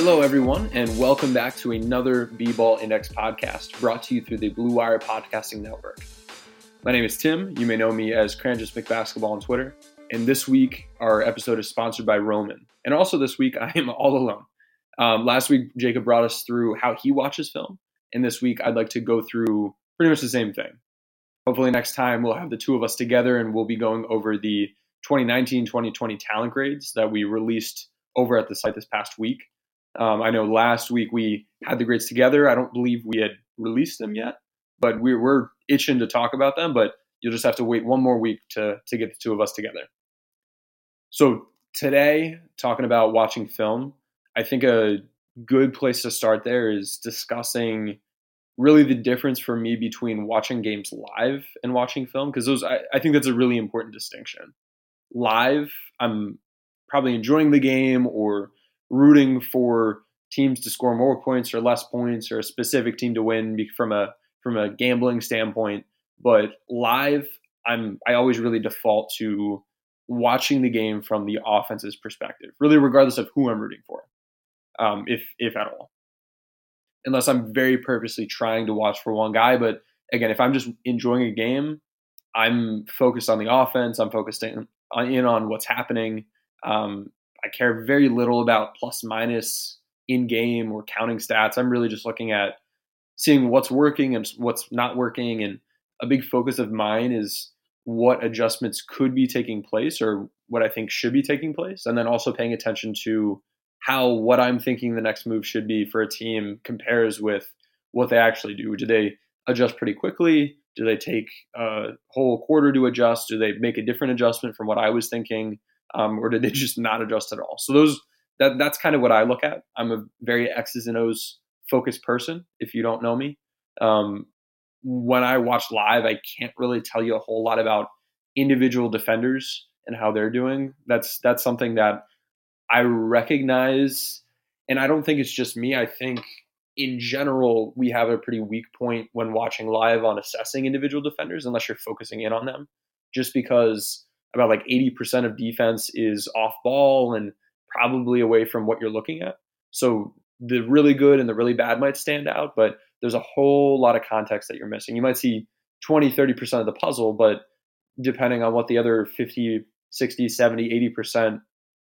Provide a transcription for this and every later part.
Hello, everyone, and welcome back to another B-Ball Index podcast brought to you through the Blue Wire Podcasting Network. My name is Tim. You may know me as Cranjus McBasketball on Twitter. And this week, our episode is sponsored by Roman. And also this week, I am all alone. Last week, Jacob brought us through how he watches film. And this week, I'd like to go through pretty much the same thing. Hopefully next time, we'll have the two of us together and we'll be going over the 2019-2020 talent grades that we released over at the site this past week. I know last week we had the grades together. I don't believe we had released them yet, but we're itching to talk about them, but you'll just have to wait one more week to get the two of us together. So today, talking about watching film, I think a good place to start there is discussing really the difference for me between watching games live and watching film, because I think that's a really important distinction. Live, I'm probably enjoying the game or rooting for teams to score more points or less points or a specific team to win from a gambling standpoint. But live, I always really default to watching the game from the offense's perspective, really regardless of who I'm rooting for, if at all. Unless I'm very purposely trying to watch for one guy. But again, if I'm just enjoying a game, I'm focused on the offense. I'm focused in on what's happening. I care very little about plus minus in game or counting stats. I'm really just looking at seeing what's working and what's not working. And a big focus of mine is what adjustments could be taking place or what I think should be taking place. And then also paying attention to how what I'm thinking the next move should be for a team compares with what they actually do. Do they adjust pretty quickly? Do they take a whole quarter to adjust? Do they make a different adjustment from what I was thinking? Or did they just not adjust at all? So that's kind of what I look at. I'm a very X's and O's focused person, if you don't know me. When I watch live, I can't really tell you a whole lot about individual defenders and how they're doing. That's something that I recognize, and I don't think it's just me. I think in general, we have a pretty weak point when watching live on assessing individual defenders, unless you're focusing in on them, just because about like 80% of defense is off ball and probably away from what you're looking at. So the really good and the really bad might stand out, but there's a whole lot of context that you're missing. You might see 20, 30% of the puzzle, but depending on what the other 50, 60, 70, 80%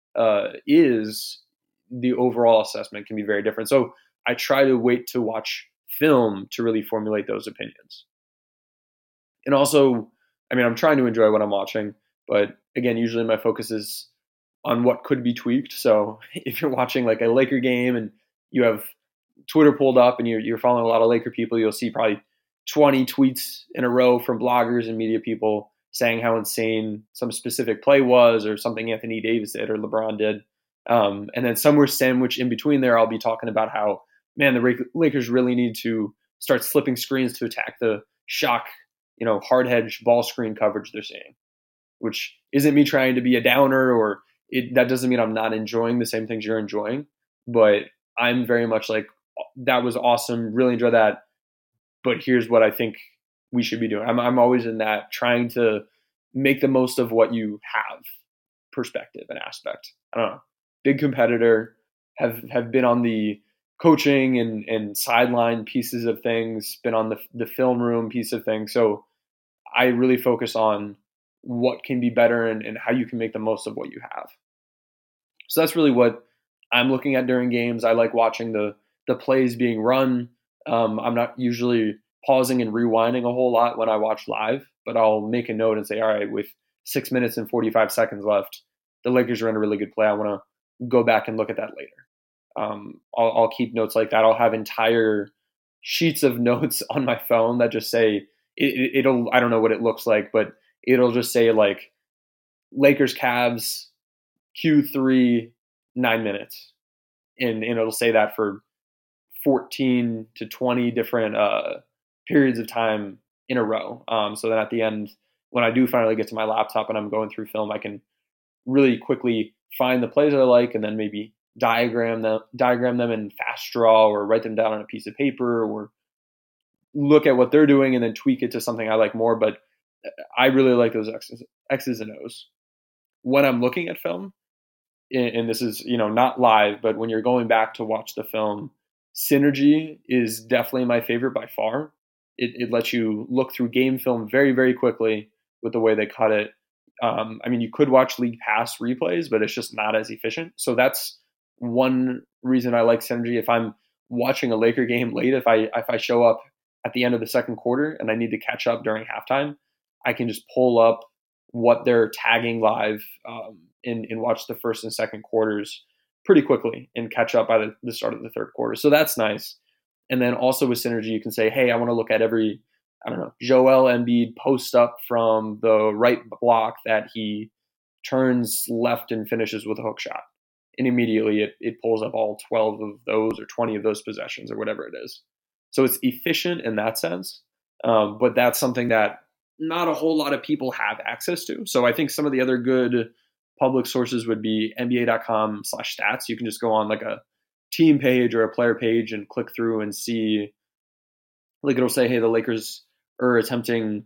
is, the overall assessment can be very different. So I try to wait to watch film to really formulate those opinions. And also, I'm trying to enjoy what I'm watching. But again, usually my focus is on what could be tweaked. So if you're watching like a Laker game and you have Twitter pulled up and you're following a lot of Laker people, you'll see probably 20 tweets in a row from bloggers and media people saying how insane some specific play was or something Anthony Davis did or LeBron did. And then somewhere sandwiched in between there, I'll be talking about how, man, the Lakers really need to start slipping screens to attack the shock, hard hedge ball screen coverage they're seeing. Which isn't me trying to be a downer or that doesn't mean I'm not enjoying the same things you're enjoying, but I'm very much like, that was awesome, really enjoy that, but here's what I think we should be doing. I'm always in that trying to make the most of what you have perspective and aspect. I don't know. Big competitor, have been on the coaching and sideline pieces of things, been on the film room piece of things. So I really focus on what can be better and how you can make the most of what you have. So that's really what I'm looking at during games. I like watching the plays being run. I'm not usually pausing and rewinding a whole lot when I watch live, but I'll make a note and say, all right, with 6 minutes and 45 seconds left, the Lakers are in a really good play. I want to go back and look at that later. I'll keep notes like that. I'll have entire sheets of notes on my phone that just say, it'll I don't know what it looks like, but it'll just say like Lakers Cavs Q3 9 minutes. And it'll say that for 14 to 20 different periods of time in a row. So that at the end, when I do finally get to my laptop and I'm going through film, I can really quickly find the plays that I like and then maybe diagram them in fast draw or write them down on a piece of paper or look at what they're doing and then tweak it to something I like more. But I really like those X's and O's. When I'm looking at film, and this is, not live, but when you're going back to watch the film, Synergy is definitely my favorite by far. It lets you look through game film very, very quickly with the way they cut it. You could watch League Pass replays, but it's just not as efficient. So that's one reason I like Synergy. If I'm watching a Laker game late, if I show up at the end of the second quarter and I need to catch up during halftime, I can just pull up what they're tagging live and watch the first and second quarters pretty quickly and catch up by the start of the third quarter. So that's nice. And then also with Synergy, you can say, hey, I want to look at every, Joel Embiid post up from the right block that he turns left and finishes with a hook shot. And immediately it pulls up all 12 of those or 20 of those possessions or whatever it is. So it's efficient in that sense. But that's something that not a whole lot of people have access to. So I think some of the other good public sources would be NBA.com/stats. You can just go on like a team page or a player page and click through and see, like it'll say, hey, the Lakers are attempting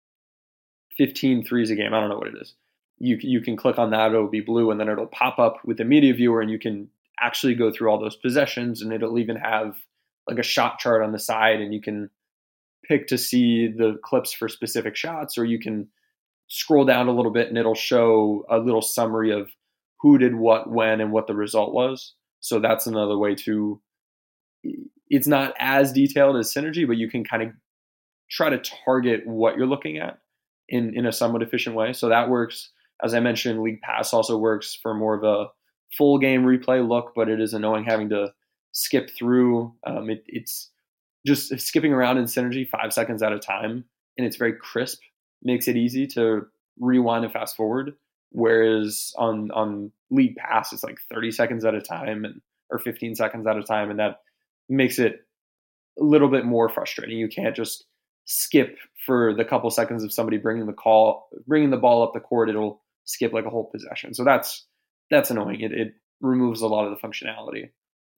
15 threes a game. I don't know what it is. You can click on that. It'll be blue, and then it'll pop up with the media viewer, and you can actually go through all those possessions, and it'll even have like a shot chart on the side, and you can pick to see the clips for specific shots, or you can scroll down a little bit and it'll show a little summary of who did what, when, and what the result was. So that's another way to, it's not as detailed as Synergy, but you can kind of try to target what you're looking at in a somewhat efficient way. So that works. As I mentioned, League Pass also works for more of a full game replay look, but it is annoying having to skip through. It's just skipping around in Synergy 5 seconds at a time, and it's very crisp. Makes it easy to rewind and fast forward. Whereas on League Pass, it's like 30 seconds at a time or 15 seconds at a time. And that makes it a little bit more frustrating. You can't just skip for the couple seconds of somebody bringing the ball up the court. It'll skip like a whole possession. So that's annoying. It removes a lot of the functionality.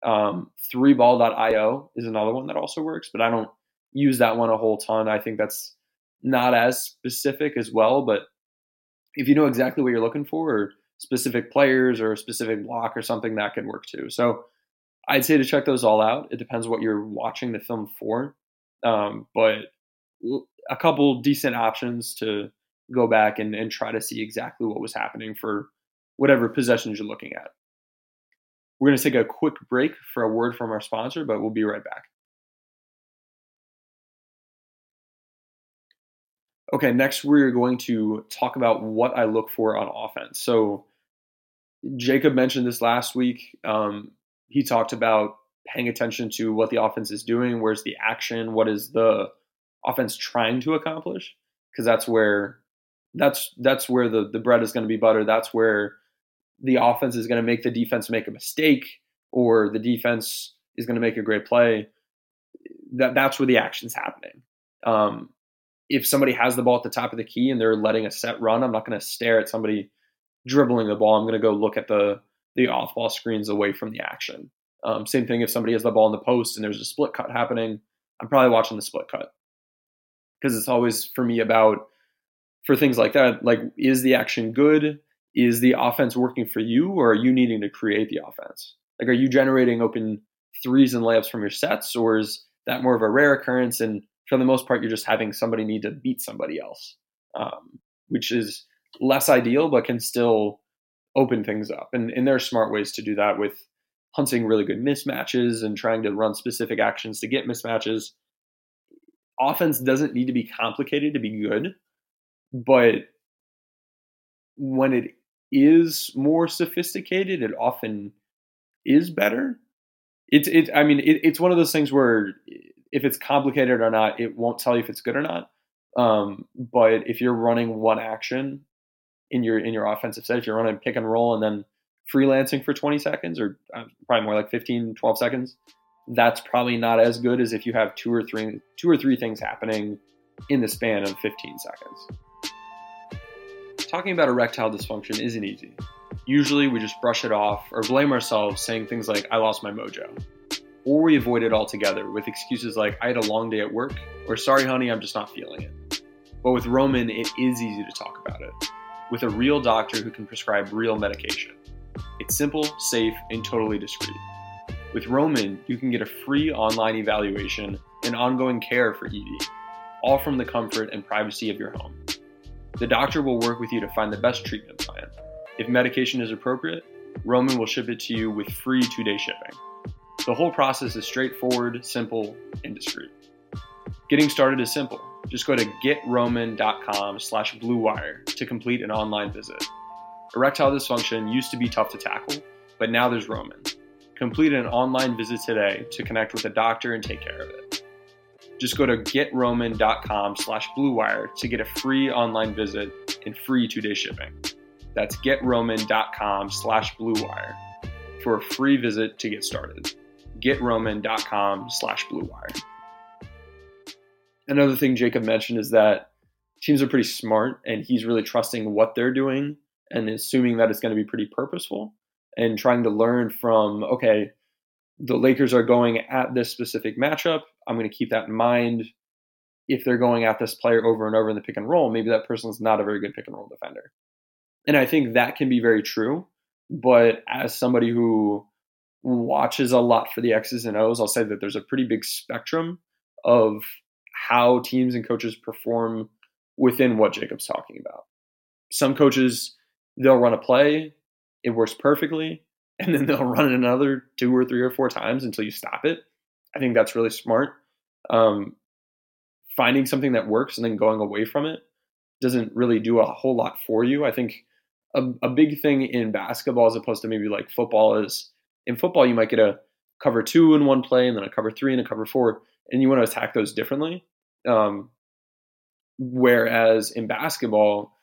3ball.io is another one that also works, but I don't use that one a whole ton. I think that's not as specific as well, but if you know exactly what you're looking for, or specific players or a specific block or something, that can work too. So I'd say to check those all out. It depends what you're watching the film for, but a couple decent options to go back and try to see exactly what was happening for whatever possessions you're looking at. We're going to take a quick break for a word from our sponsor, but we'll be right back. Okay, next we're going to talk about what I look for on offense. So Jacob mentioned this last week. He talked about paying attention to what the offense is doing, where's the action, what is the offense trying to accomplish, because that's where the bread is going to be buttered. That's where the offense is going to make the defense make a mistake, or the defense is going to make a great play. That's where the action's happening. If somebody has the ball at the top of the key and they're letting a set run, I'm not going to stare at somebody dribbling the ball. I'm going to go look at the off-ball screens away from the action. Same thing if somebody has the ball in the post and there's a split cut happening, I'm probably watching the split cut. Because it's always, for me, for things like that, like, is the action good? Is the offense working for you, or are you needing to create the offense? Like, are you generating open threes and layups from your sets, or is that more of a rare occurrence? And for the most part, you're just having somebody need to beat somebody else, which is less ideal, but can still open things up. And there are smart ways to do that with hunting really good mismatches and trying to run specific actions to get mismatches. Offense doesn't need to be complicated to be good, but when it is more sophisticated, it often is better. It's one of those things where if it's complicated or not, it won't tell you if it's good or not. But if you're running one action in your offensive set, if you're running pick and roll and then freelancing for 20 seconds, or probably more like 15, 12 seconds, that's probably not as good as if you have two or three things happening in the span of 15 seconds. Talking about erectile dysfunction isn't easy. Usually we just brush it off or blame ourselves, saying things like, I lost my mojo. Or we avoid it altogether with excuses like, I had a long day at work, or sorry honey, I'm just not feeling it. But with Roman, it is easy to talk about it, with a real doctor who can prescribe real medication. It's simple, safe, and totally discreet. With Roman, you can get a free online evaluation and ongoing care for ED, all from the comfort and privacy of your home. The doctor will work with you to find the best treatment plan. If medication is appropriate, Roman will ship it to you with free 2-day shipping. The whole process is straightforward, simple, and discreet. Getting started is simple. Just go to getroman.com/bluewire to complete an online visit. Erectile dysfunction used to be tough to tackle, but now there's Roman. Complete an online visit today to connect with a doctor and take care of it. Just go to getroman.com/bluewire to get a free online visit and free 2-day shipping. That's getroman.com/bluewire for a free visit to get started. getroman.com/bluewire. Another thing Jacob mentioned is that teams are pretty smart, and he's really trusting what they're doing and assuming that it's going to be pretty purposeful and trying to learn from, okay, the Lakers are going at this specific matchup. I'm going to keep that in mind. If they're going at this player over and over in the pick and roll, maybe that person's not a very good pick and roll defender. And I think that can be very true. But as somebody who watches a lot for the X's and O's, I'll say that there's a pretty big spectrum of how teams and coaches perform within what Jacob's talking about. Some coaches, they'll run a play, it works perfectly, and then they'll run it another 2 or 3 or 4 times until you stop it. I think that's really smart. Finding something that works and then going away from it doesn't really do a whole lot for you. I think a big thing in basketball, as opposed to maybe like football, is in football you might get a cover 2 in one play and then a cover 3 and a cover 4, and you want to attack those differently. Whereas in basketball,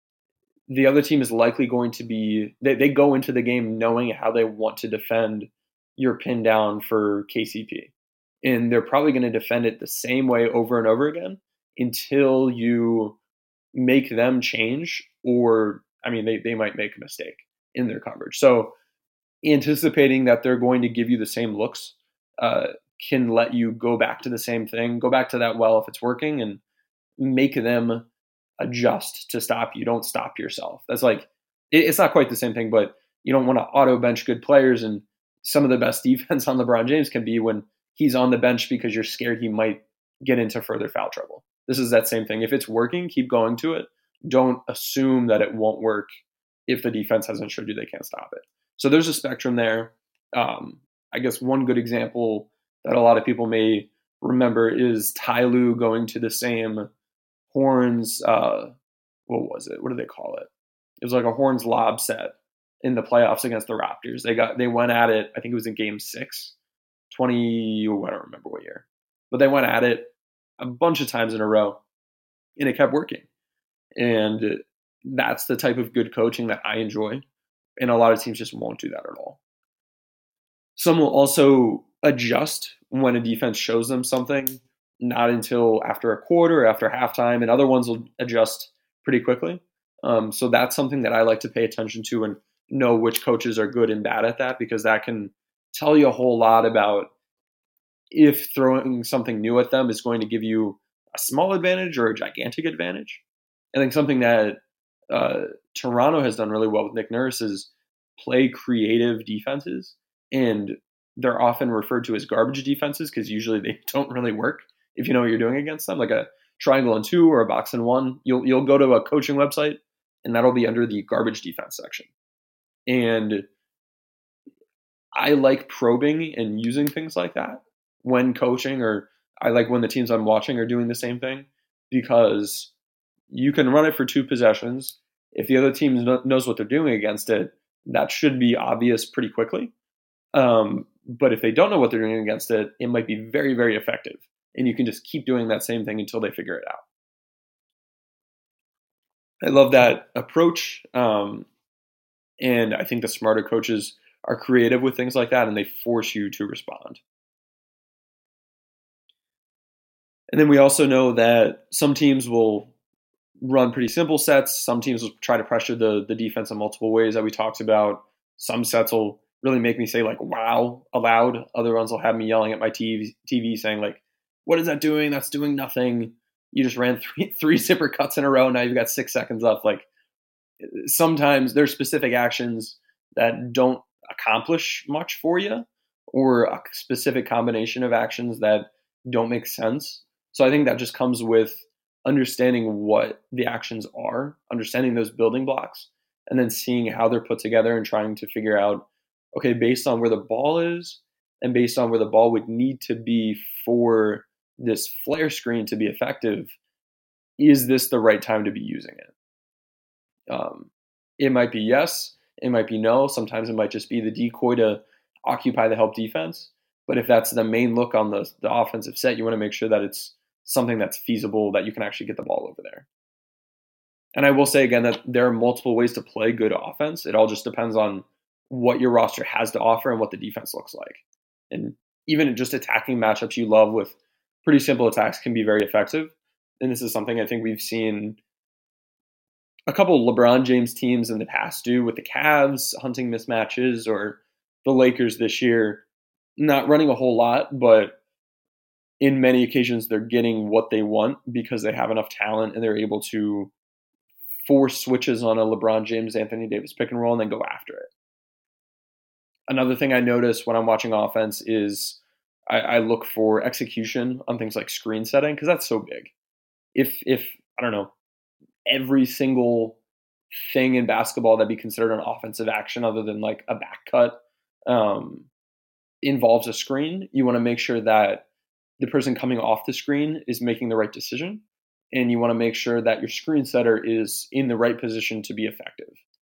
the other team is likely going to be, they go into the game knowing how they want to defend your pin down for KCP. And they're probably going to defend it the same way over and over again until you make them change, or, they might make a mistake in their coverage. So anticipating that they're going to give you the same looks can let you go back to the same thing, go back to that well if it's working, and make them adjust to stop you. Don't stop yourself. That's like, it's not quite the same thing, but you don't want to auto bench good players. And some of the best defense on LeBron James can be when he's on the bench because you're scared he might get into further foul trouble. This is that same thing. If it's working, keep going to it. Don't assume that it won't work if the defense hasn't showed you they can't stop it. So there's a spectrum there. I guess one good example that a lot of people may remember is Ty Lue going to the same Horns, what was it? What do they call it? It was like a Horns lob set in the playoffs against the Raptors. They went at it, I think it was in game 6, I don't remember what year. But they went at it a bunch of times in a row, and it kept working. And that's the type of good coaching that I enjoy. And a lot of teams just won't do that at all. Some will also adjust when a defense shows them something, not until after a quarter or after halftime, and other ones will adjust pretty quickly. So that's something that I like to pay attention to and know which coaches are good and bad at that, because that can tell you a whole lot about if throwing something new at them is going to give you a small advantage or a gigantic advantage. I think something that Toronto has done really well with Nick Nurse is play creative defenses, and they're often referred to as garbage defenses because usually they don't really work if you know what you're doing against them, like a triangle and 2 or a box and 1. You'll go to a coaching website and that'll be under the garbage defense section. And I like probing and using things like that when coaching, or I like when the teams I'm watching are doing the same thing, because you can run it for 2 possessions. If the other team knows what they're doing against it, that should be obvious pretty quickly. But if they don't know what they're doing against it, it might be very, very effective. And you can just keep doing that same thing until they figure it out. I love that approach. And I think the smarter coaches are creative with things like that, and they force you to respond. And then we also know that some teams will run pretty simple sets. Some teams will try to pressure the defense in multiple ways that we talked about. Some sets will really make me say, like, wow, aloud. Other ones will have me yelling at my TV saying, like, what is that doing? That's doing nothing. You just ran three zipper cuts in a row. Now you've got 6 seconds left. Like, sometimes there's specific actions that don't accomplish much for you, or a specific combination of actions that don't make sense. So I think that just comes with understanding what the actions are, understanding those building blocks, and then seeing how they're put together and trying to figure out, okay, based on where the ball is and based on where the ball would need to be for this flare screen to be effective, is this the right time to be using it? It might be yes, it might be no. Sometimes it might just be the decoy to occupy the help defense. But if that's the main look on the offensive set, you want to make sure that it's something that's feasible, that you can actually get the ball over there. And I will say again that there are multiple ways to play good offense. It all just depends on what your roster has to offer and what the defense looks like. And even just attacking matchups you love with pretty simple attacks can be very effective. And this is something I think we've seen a couple of LeBron James teams in the past do, with the Cavs hunting mismatches, or the Lakers this year not running a whole lot, but in many occasions they're getting what they want because they have enough talent and they're able to force switches on a LeBron James, Anthony Davis pick and roll and then go after it. Another thing I notice when I'm watching offense is I look for execution on things like screen setting, because that's so big. If I don't know, every single thing in basketball that'd be considered an offensive action other than like a back cut involves a screen, you want to make sure that the person coming off the screen is making the right decision, and you want to make sure that your screen setter is in the right position to be effective.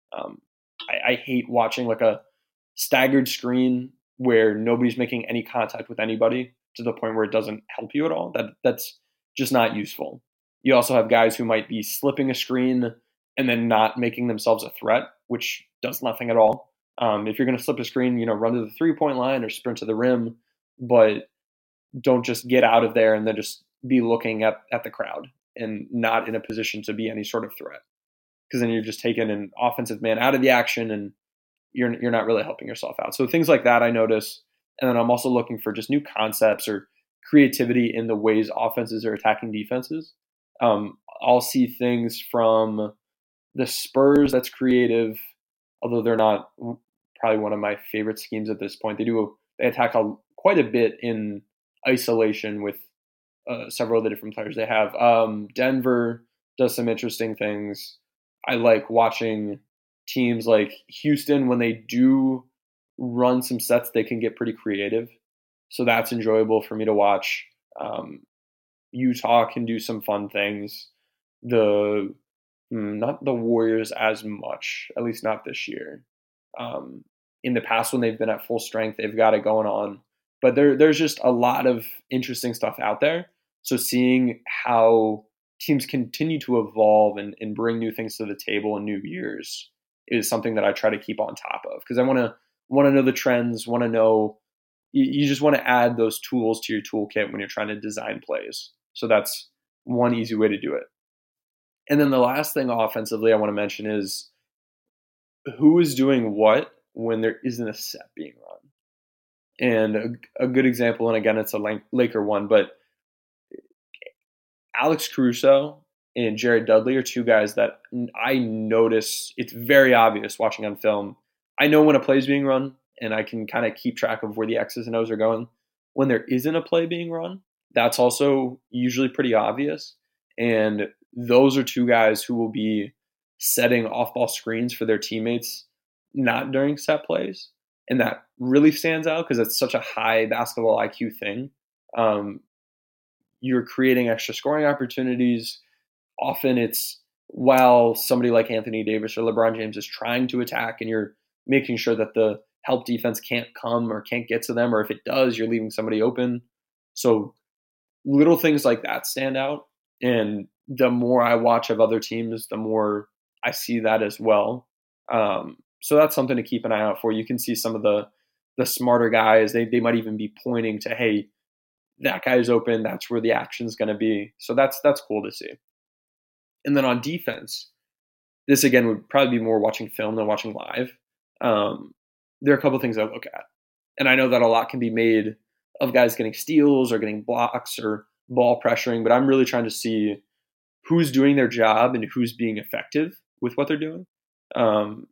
I hate watching like a staggered screen where nobody's making any contact with anybody to the point where it doesn't help you at all. That's just not useful. You also have guys who might be slipping a screen and then not making themselves a threat, which does nothing at all. If you're going to slip a screen, run to the 3-point line or sprint to the rim, but don't just get out of there and then just be looking at the crowd and not in a position to be any sort of threat. Because then you're just taking an offensive man out of the action and you're not really helping yourself out. So things like that I notice. And then I'm also looking for just new concepts or creativity in the ways offenses are attacking defenses. I'll see things from the Spurs that's creative, although they're not probably one of my favorite schemes at this point. They attack quite a bit in isolation with several of the different players they have. Denver does some interesting things. I like watching teams like Houston, when they do run some sets, they can get pretty creative. So that's enjoyable for me to watch. Utah can do some fun things. Not the Warriors as much, at least not this year. In the past, when they've been at full strength, they've got it going on. But there's just a lot of interesting stuff out there. So seeing how teams continue to evolve and bring new things to the table in new years is something that I try to keep on top of, because I want to know the trends, want to know. You just want to add those tools to your toolkit when you're trying to design plays. So that's one easy way to do it. And then the last thing offensively I want to mention is who is doing what when there isn't a set being run. And a good example, and again, it's a Laker one, but Alex Caruso and Jared Dudley are two guys that I notice. It's very obvious watching on film. I know when a play is being run, and I can kind of keep track of where the X's and O's are going. When there isn't a play being run, that's also usually pretty obvious. And those are two guys who will be setting off-ball screens for their teammates, not during set plays. And that really stands out because it's such a high basketball IQ thing. You're creating extra scoring opportunities. Often it's while somebody like Anthony Davis or LeBron James is trying to attack, and you're making sure that the help defense can't come or can't get to them, or if it does, you're leaving somebody open. So little things like that stand out. And the more I watch of other teams, the more I see that as well. So that's something to keep an eye out for. You can see some of the smarter guys. They might even be pointing to, hey, that guy's open. That's where the action's going to be. So that's cool to see. And then on defense, this again would probably be more watching film than watching live. There are a couple things I look at. And I know that a lot can be made of guys getting steals or getting blocks or ball pressuring, but I'm really trying to see who's doing their job and who's being effective with what they're doing.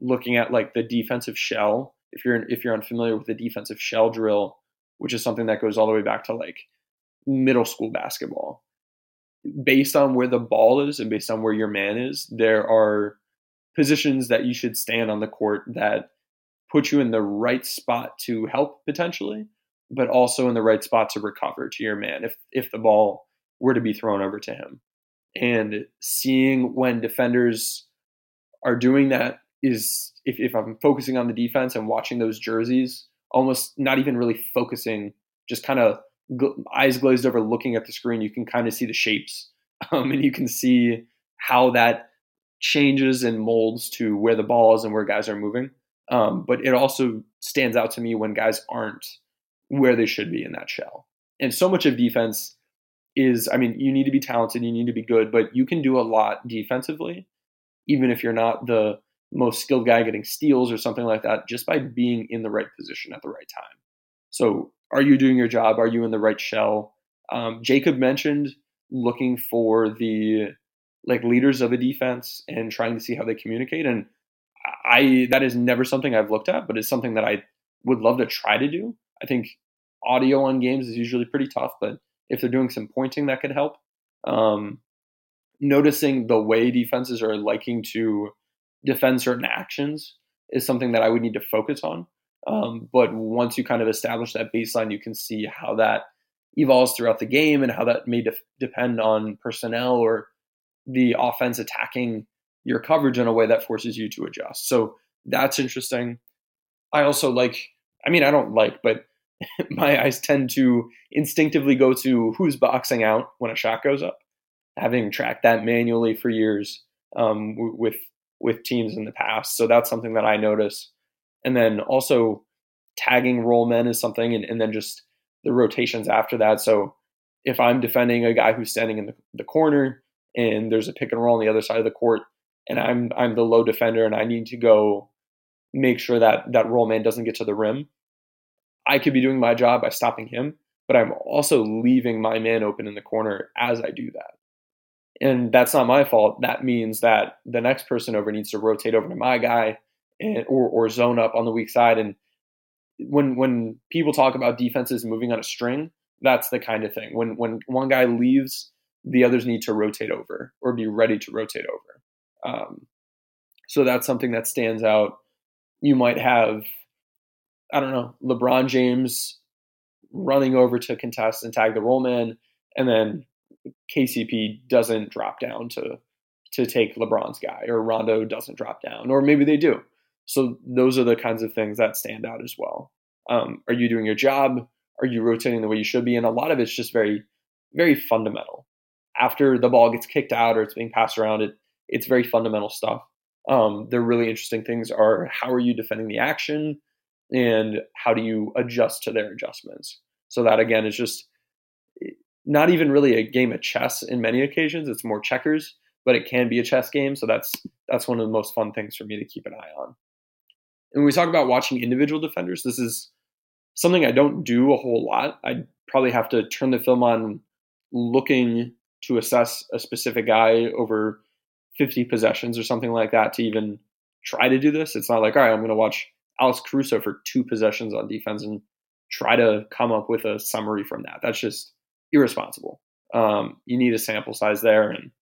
looking at like the defensive shell. If you're unfamiliar with the defensive shell drill, which is something that goes all the way back to like middle school basketball, based on where the ball is and based on where your man is, there are positions that you should stand on the court that put you in the right spot to help potentially, but also in the right spot to recover to your man if the ball were to be thrown over to him. And seeing when defenders are doing that is, if I'm focusing on the defense and watching those jerseys, almost not even really focusing, just kind of eyes glazed over looking at the screen, you can kind of see the shapes and you can see how that changes and molds to where the ball is and where guys are moving. But it also stands out to me when guys aren't where they should be in that shell. And so much of defense is, I mean, you need to be talented, you need to be good, but you can do a lot defensively, even if you're not the most skilled guy getting steals or something like that, just by being in the right position at the right time. So are you doing your job? Are you in the right shell? Jacob mentioned looking for the like leaders of a defense and trying to see how they communicate. And that is never something I've looked at, but it's something that I would love to try to do. I think audio on games is usually pretty tough, but if they're doing some pointing, that could help. Noticing the way defenses are liking to defend certain actions is something that I would need to focus on. But once you kind of establish that baseline, you can see how that evolves throughout the game and how that may depend on personnel or the offense attacking your coverage in a way that forces you to adjust. So that's interesting. I also but my eyes tend to instinctively go to who's boxing out when a shot goes up, having tracked that manually for years with teams in the past. So that's something that I notice. And then also tagging roll men is something, and then just the rotations after that. So if I'm defending a guy who's standing in the corner and there's a pick and roll on the other side of the court, and I'm the low defender and I need to go make sure that roll man doesn't get to the rim, I could be doing my job by stopping him, but I'm also leaving my man open in the corner as I do that. And that's not my fault. That means that the next person over needs to rotate over to my guy or zone up on the weak side. And when people talk about defenses moving on a string, that's the kind of thing. When one guy leaves, the others need to rotate over or be ready to rotate over. So that's something that stands out. You might have, I don't know, LeBron James running over to contest and tag the roll man, and then KCP doesn't drop down to take LeBron's guy, or Rondo doesn't drop down, or maybe they do. So those are the kinds of things that stand out as well. Are you doing your job? Are you rotating the way you should be? And a lot of it's just very, very fundamental. After the ball gets kicked out or it's being passed around, it's very fundamental stuff. The really interesting things are, how are you defending the action and how do you adjust to their adjustments? So that, again, is just not even really a game of chess in many occasions. It's more checkers, but it can be a chess game. So that's one of the most fun things for me to keep an eye on. And when we talk about watching individual defenders, this is something I don't do a whole lot. I probably have to turn the film on looking to assess a specific guy over 50 possessions or something like that to even try to do this. It's not like, all right, I'm going to watch Alex Caruso for 2 possessions on defense and try to come up with a summary from that. That's just irresponsible. You need a sample size there. And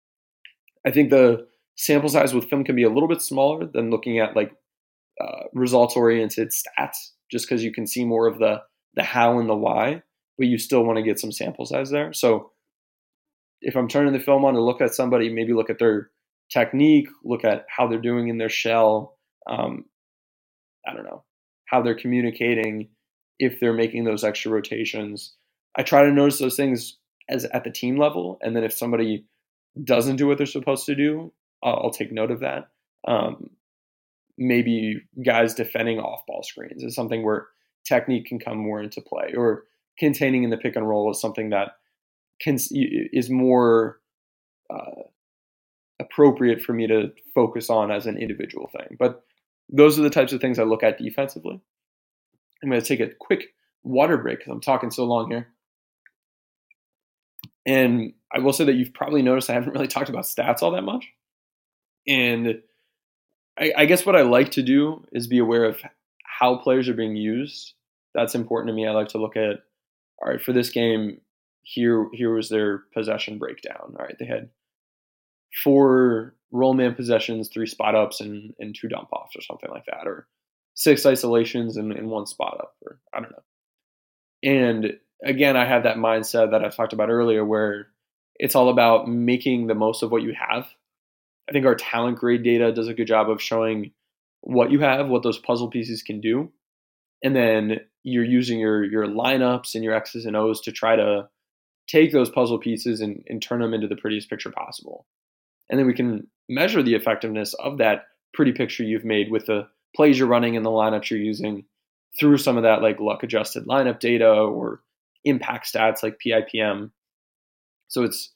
I think the sample size with film can be a little bit smaller than looking at like results-oriented stats, just because you can see more of the how and the why, but you still want to get some sample size there. So if I'm turning the film on to look at somebody, maybe look at their technique, look at how they're doing in their shell, I don't know, how they're communicating, if they're making those extra rotations. I try to notice those things as at the team level, and then if somebody doesn't do what they're supposed to do, I'll take note of that. Maybe guys defending off-ball screens is something where technique can come more into play, or containing in the pick and roll is something that is more appropriate for me to focus on as an individual thing. But those are the types of things I look at defensively. I'm going to take a quick water break because I'm talking so long here. And I will say that you've probably noticed I haven't really talked about stats all that much. And I guess what I like to do is be aware of how players are being used. That's important to me. I like to look at, all right, for this game, here was their possession breakdown. All right, they had 4 roll man possessions, 3 spot ups, and 2 dump offs or something like that, or 6 isolations and 1 spot up, or I don't know. And again, I have that mindset that I talked about earlier where it's all about making the most of what you have. I think our talent grade data does a good job of showing what you have, what those puzzle pieces can do. And then you're using your lineups and your X's and O's to try to take those puzzle pieces and turn them into the prettiest picture possible. And then we can measure the effectiveness of that pretty picture you've made with the plays you're running and the lineups you're using through some of that like luck adjusted lineup data or impact stats like PIPM. So it's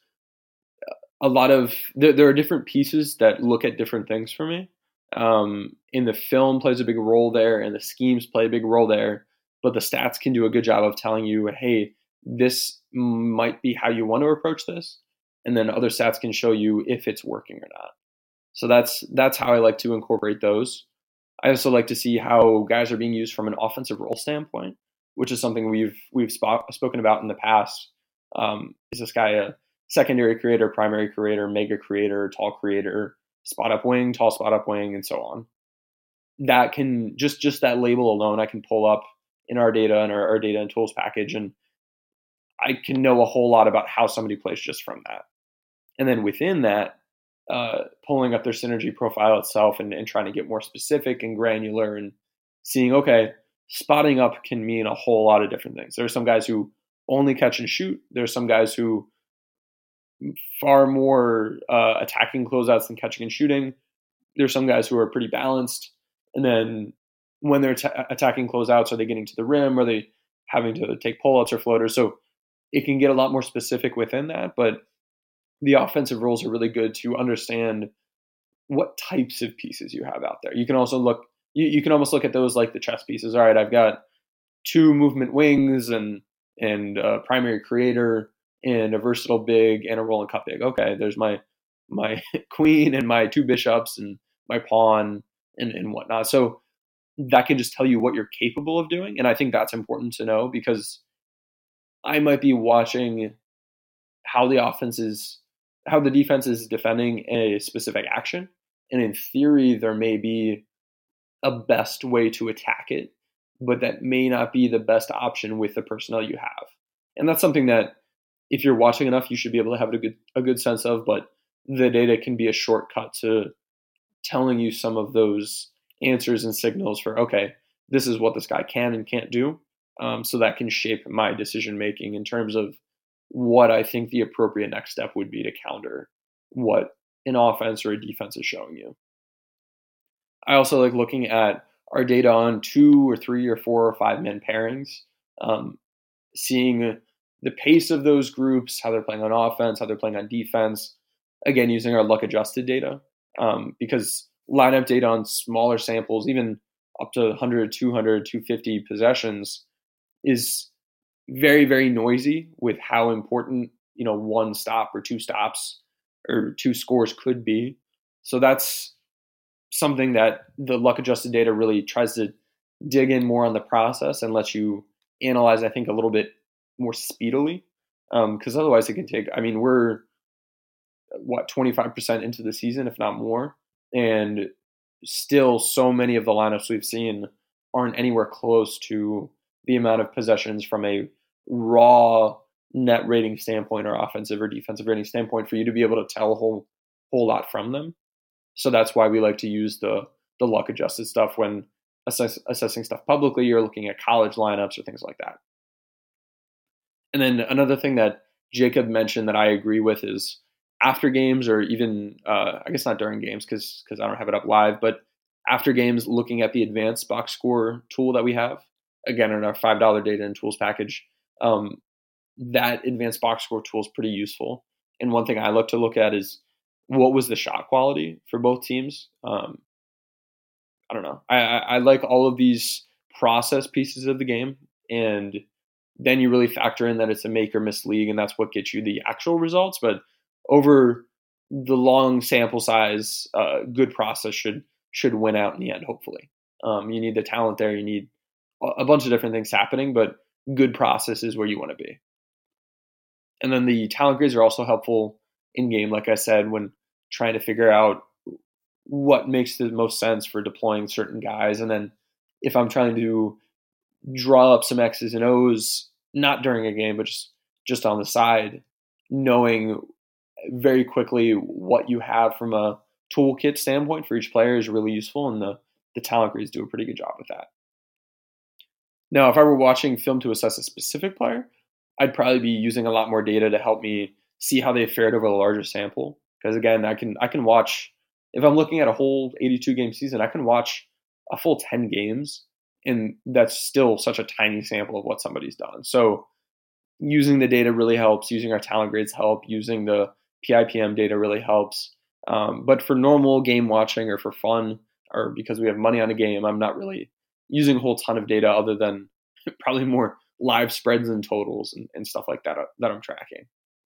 a lot of there are different pieces that look at different things for me. And the film plays a big role there, and the schemes play a big role there. But the stats can do a good job of telling you, hey, this might be how you want to approach this, and then other stats can show you if it's working or not. So that's how I like to incorporate those. I also like to see how guys are being used from an offensive role standpoint, which is something we've spoken about in the past. Is this guy a secondary creator, primary creator, mega creator, tall creator, spot up wing, tall spot up wing, and so on? That can just that label alone, I can pull up in our data and our data and tools package, and I can know a whole lot about how somebody plays just from that. And then within that, pulling up their synergy profile itself and trying to get more specific and granular and seeing, okay, spotting up can mean a whole lot of different things. There are some guys who only catch and shoot. There's some guys who far more attacking closeouts than catching and shooting. There's some guys who are pretty balanced. And then when they're attacking closeouts, are they getting to the rim? Are they having to take pull-ups or floaters? So it can get a lot more specific within that. But the offensive roles are really good to understand what types of pieces you have out there. You can also look, you can almost look at those like the chess pieces. All right, I've got 2 movement wings and a primary creator and a versatile big and a roll and cut big. Okay, there's my queen and my 2 bishops and my pawn and whatnot. So that can just tell you what you're capable of doing. And I think that's important to know because I might be watching how the defense is defending a specific action. And in theory, there may be a best way to attack it, but that may not be the best option with the personnel you have. And that's something that if you're watching enough, you should be able to have a good sense of, but the data can be a shortcut to telling you some of those answers and signals for, okay, this is what this guy can and can't do. So that can shape my decision-making in terms of what I think the appropriate next step would be to counter what an offense or a defense is showing you. I also like looking at our data on 2 or 3 or 4 or 5 man pairings, seeing the pace of those groups, how they're playing on offense, how they're playing on defense, again, using our luck adjusted data, because lineup data on smaller samples, even up to 100, 200, 250 possessions is very, very noisy with how important, 1 stop or 2 stops or 2 scores could be. So that's something that the luck adjusted data really tries to dig in more on the process and lets you analyze, I think, a little bit more speedily. Because otherwise it can take, we're 25% into the season, if not more. And still so many of the lineups we've seen aren't anywhere close to the amount of possessions from a raw net rating standpoint or offensive or defensive rating standpoint for you to be able to tell a whole lot from them. So that's why we like to use the luck adjusted stuff when assessing stuff publicly. You're looking at college lineups or things like that. And then another thing that Jacob mentioned that I agree with is after games, or even I guess not during games because I don't have it up live, but after games, looking at the advanced box score tool that we have, again, in our $5 data and tools package, that advanced box score tool is pretty useful. And one thing I look at is what was the shot quality for both teams. I don't know. I like all of these process pieces of the game, and then you really factor in that it's a make or miss league, and that's what gets you the actual results. But over the long sample size, good process should should win out in the end, hopefully. You need the talent there. You need a bunch of different things happening, but good process is where you want to be. And then the talent grades are also helpful in game, like I said, when trying to figure out what makes the most sense for deploying certain guys. And then if I'm trying to draw up some X's and O's, not during a game, but just on the side, knowing very quickly what you have from a toolkit standpoint for each player is really useful, and the talent grades do a pretty good job with that. Now, if I were watching film to assess a specific player, I'd probably be using a lot more data to help me see how they fared over a larger sample. Because again, I can watch, if I'm looking at a whole 82 game season, I can watch a full 10 games, and that's still such a tiny sample of what somebody's done. So using the data really helps. Using our talent grades help. Using the PIPM data really helps. But for normal game watching or for fun or because we have money on a game, I'm not really using a whole ton of data other than probably more live spreads and totals and stuff like that I'm tracking.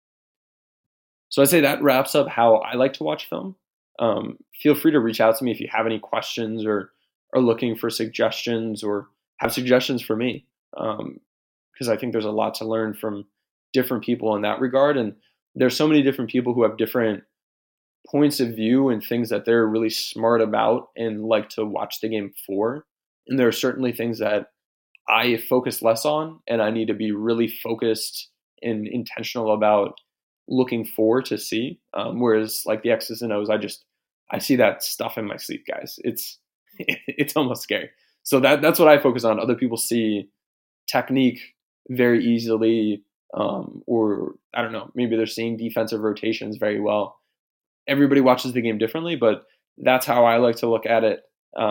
So I'd say that wraps up how I like to watch film. Feel free to reach out to me if you have any questions or are looking for suggestions or have suggestions for me. Because I think there's a lot to learn from different people in that regard. And there's so many different people who have different points of view and things that they're really smart about and like to watch the game for. And there are certainly things that I focus less on, and I need to be really focused and intentional about looking for to see. Whereas like the X's and O's, I see that stuff in my sleep, guys. It's almost scary. So that's what I focus on. Other people see technique very easily, or I don't know, maybe they're seeing defensive rotations very well. Everybody watches the game differently, but that's how I like to look at it.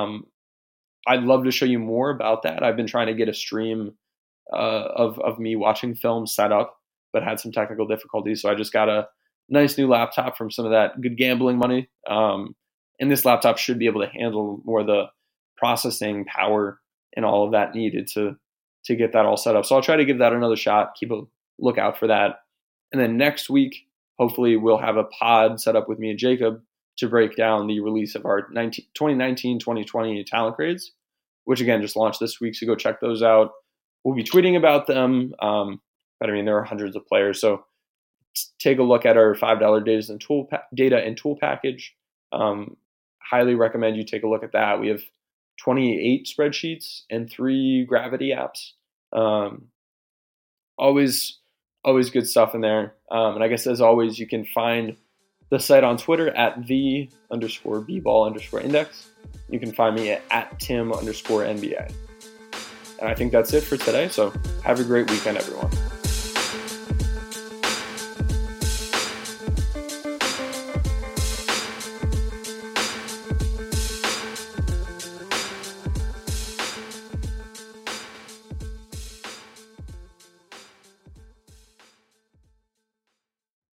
I'd love to show you more about that. I've been trying to get a stream of me watching film set up, but had some technical difficulties. So I just got a nice new laptop from some of that good gambling money. And this laptop should be able to handle more of the processing power and all of that needed to get that all set up. So I'll try to give that another shot. Keep a lookout for that. And then next week, hopefully we'll have a pod set up with me and Jacob to break down the release of our 2019-2020 talent grades, which again just launched this week. So go check those out. We'll be tweeting about them. But I mean, there are hundreds of players. So take a look at our $5 data and tool package. Highly recommend you take a look at that. We have 28 spreadsheets and 3 Gravity apps. Always good stuff in there. And I guess as always, you can find the site on Twitter at @the_bball_index. You can find me at @Tim_NBA. And I think that's it for today. So have a great weekend, everyone.